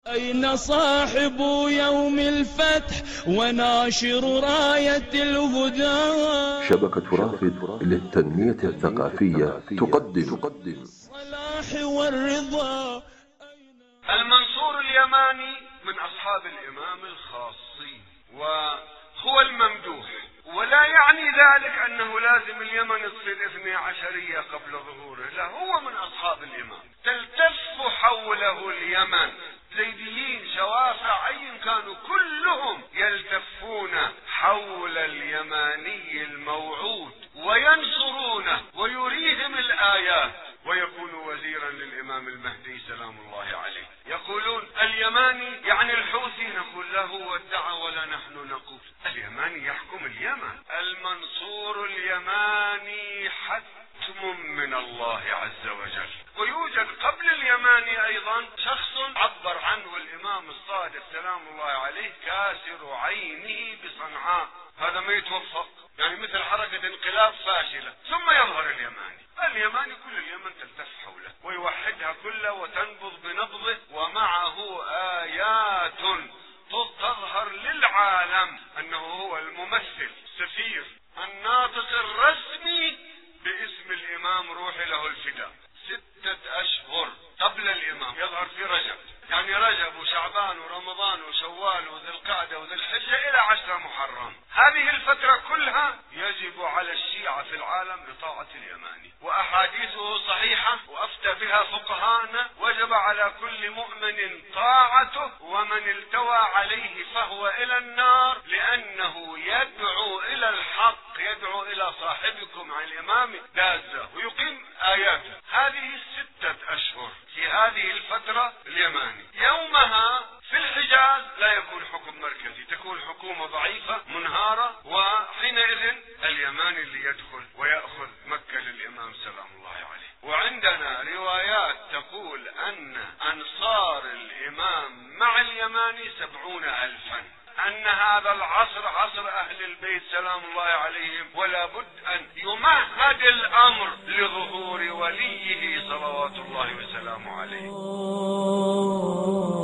أين صاحب يوم الفتح وناشر راية الهدى؟ شبكة رافد للتنمية الثقافية تقدم الصلاح والرضا. المنصور اليماني من أصحاب الإمام الخاصين وهو الممدوح، ولا يعني ذلك أنه لازم اليمن تصير 12 قبل ظهوره، لا، هو من أصحاب الإمام. تلتف حوله اليمن، زيديين شوافع أي كانوا كلهم يلتفون حول اليماني الموعود وينصرونه ويريهم الآيات، ويكون وزيرا للإمام المهدي سلام الله عليه. يقولون اليماني يعني الحوثي، نقول له ودع ولا نحن نقول اليماني يحكم اليمن. المنصور اليماني حتم من الله عز وجل. ويوجد قبل اليماني أيضا شخص عبر عنه الإمام الصادق سلام الله عليه كاسر عينه بصنعاء، هذا ما يتوفق، يعني مثل حركة انقلاب فاشلة. ثم يظهر اليماني كل اليمن تلتف حوله ويوحدها كله وتنبض بنبضه، ومعه آيات تظهر للعالم أنه هو الممثل، سفير، الناطق الرسمي باسم الإمام روح له الفداء. 6 أشهر قبل الإمام يظهر في رجب، يعني رجب وشعبان ورمضان وشوال وذي القعدة وذي الحجة إلى 10 محرم. هذه الفترة كلها يجب على الشيعة في العالم بطاعة اليماني، وأحاديثه صحيحة وأفتى بها فقهاءنا. وجب على كل مؤمن طاعته، ومن التوى عليه فهو إلى النار، لأنه يدعو إلى الحق، يدعو إلى صاحبكم عن الإمام دازة ويقيم آياته. هذه 6 أشهر في هذه الفترة اليماني. يومها في الحجاز لا يكون حكم مركزي، تكون حكومة ضعيفة منهارة، وحينئذ اليماني اللي يدخل ويأخذ مكة للإمام سلام الله عليه. وعندنا روايات تقول أن أنصار الإمام مع اليماني 70,000، أن هذا العصر عصر أهل البيت سلام الله عليهم، ولا بد أن يمهد الأمر لظهور وليه صلوات الله وسلامه عليه.